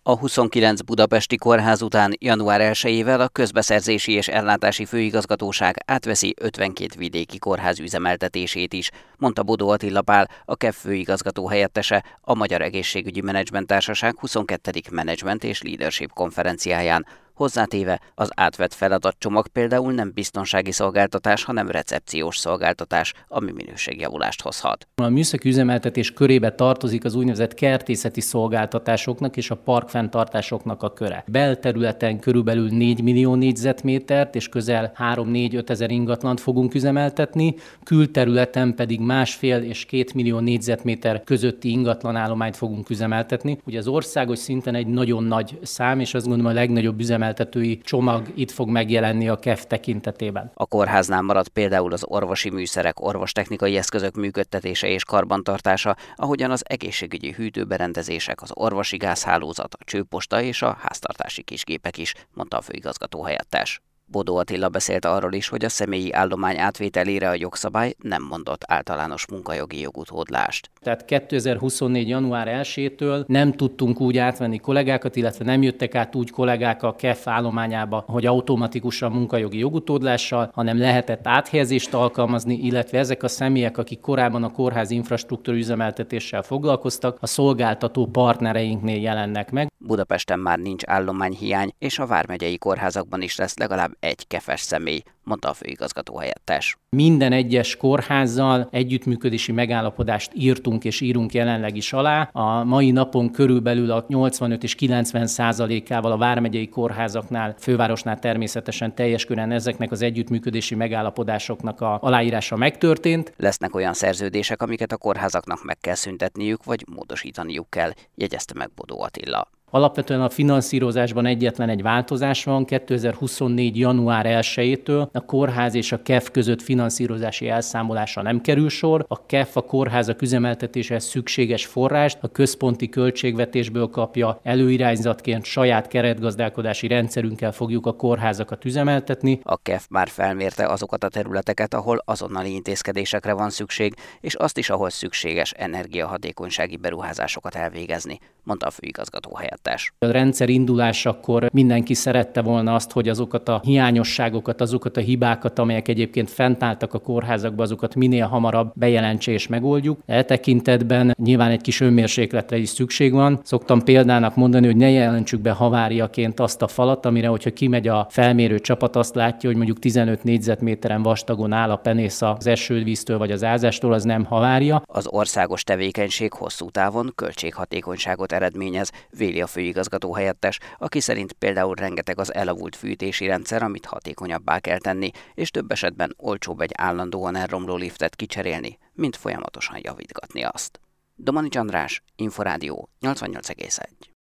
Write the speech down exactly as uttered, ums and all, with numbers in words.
A huszonkilenc budapesti kórház után január elsejével a Közbeszerzési és Ellátási Főigazgatóság átveszi ötvenkét vidéki kórház üzemeltetését is, mondta Bodó Attila Pál, a ká e ef főigazgató helyettese a Magyar Egészségügyi Menedzsment Társaság huszonkettedik Menedzsment és Leadership konferenciáján. Hozzátéve, az átvett feladatcsomag például nem biztonsági szolgáltatás, hanem recepciós szolgáltatás, ami minőségjavulást hozhat. A műszaki üzemeltetés körébe tartozik az úgynevezett kertészeti szolgáltatásoknak és a parkfenntartásoknak a köre. Belterületen körülbelül négy millió négyzetmétert és közel három-négy-öt ezer ingatlant fogunk üzemeltetni, külterületen pedig másfél és két millió négyzetméter közötti ingatlanállományt fogunk üzemeltetni. Ugye az országos szinten egy nagyon nagy szám, és azt gondolom a legnagyobb üzemeltetés üzemeltetői csomag itt fog megjelenni a ká e ef tekintetében. A kórháznál maradt például az orvosi műszerek, orvostechnikai eszközök működtetése és karbantartása, ahogyan az egészségügyi hűtőberendezések, az orvosi gázhálózat, a csőposta és a háztartási kisgépek is, mondta a főigazgató helyettes. Bodó Attila beszélt arról is, hogy a személyi állomány átvételére a jogszabály nem mondott általános munkajogi jogutódlást. Tehát kétezer-huszonnégy. január elsejétől nem tudtunk úgy átvenni kollégákat, illetve nem jöttek át úgy kollégák a ká e ef állományába, hogy automatikusan munkajogi jogutódlással, hanem lehetett áthelyezést alkalmazni, illetve ezek a személyek, akik korábban a kórház infrastruktúra üzemeltetéssel foglalkoztak, a szolgáltató partnereinknél jelennek meg. Budapesten már nincs állományhiány, és a vármegyei kórházakban is lesz legalább egy ká e ef-es személy, mondta a főigazgató helyettes. Minden egyes kórházzal együttműködési megállapodást írtunk és írunk jelenleg is alá. A mai napon körülbelül a nyolcvanöt és kilencven százalékával a vármegyei kórházaknál, fővárosnál természetesen teljes körűen ezeknek az együttműködési megállapodásoknak a aláírása megtörtént. Lesznek olyan szerződések, amiket a kórházaknak meg kell szüntetniük, vagy módosítaniuk kell, jegyezte meg Bodó Attila. Alapvetően a finanszírozásban egyetlen egy változás van. kétezer-huszonnégy. január elsejétől a kórház és a ká e ef között finanszírozási elszámolásra nem kerül sor. A ká e ef a kórházak üzemeltetéséhez szükséges forrást a központi költségvetésből kapja, előirányzatként saját keretgazdálkodási rendszerünkkel fogjuk a kórházakat üzemeltetni. A ká e ef már felmérte azokat a területeket, ahol azonnali intézkedésekre van szükség, és azt is, ahol szükséges energiahatékonysági beruházásokat elvégezni, mondta a főigazgató helyettes. A rendszer indulásakor mindenki szerette volna azt, hogy azokat a hiányosságokat, azokat a hibákat, amelyek egyébként fent álltak a kórházakban, azokat minél hamarabb bejelentse és megoldjuk. E tekintetben nyilván egy kis önmérsékletre is szükség van. Szoktam példának mondani, hogy ne jelentsük be haváriaként azt a falat, amire, hogyha kimegy a felmérő csapat, azt látja, hogy mondjuk tizenöt négyzetméteren vastagon áll a penész az esővíztől vagy az ázástól, az nem havária. Az országos tevékenység hosszú távon költséghatékonyságot eredményez, véli a főigazgató helyettes, aki szerint például rengeteg az elavult fűtési rendszer, amit hatékonyabbá kell tenni, és több esetben olcsóbb egy állandóan elromló liftet kicserélni, mint folyamatosan javítgatni azt. Domanics András, Inforádió nyolcvannyolc egész egy.